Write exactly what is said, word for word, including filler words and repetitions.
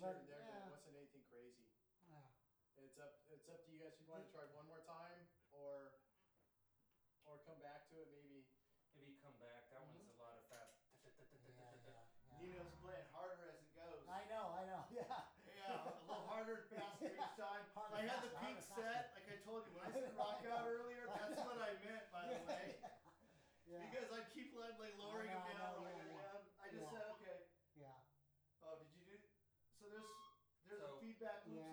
here but, and there, but yeah. it wasn't anything crazy. Yeah. It's up. It's up to you guys if you want to try one more time or or come back to it maybe. Maybe come back. That Mhm. one's a lot of fast. Yeah, yeah, yeah. Nino's playing harder as it goes. I know, I know, yeah. Yeah, a little harder and faster each time. Harder, I had faster, the harder, peak faster. set, like I told you when I said rock out earlier. That's what I meant, by the way. Yeah. Because I keep like lowering I know, him I down, know, lowering yeah, him yeah. down. I just Yeah. said okay. Yeah. Oh, did you do? So there's there's So- a feedback loop. Yeah.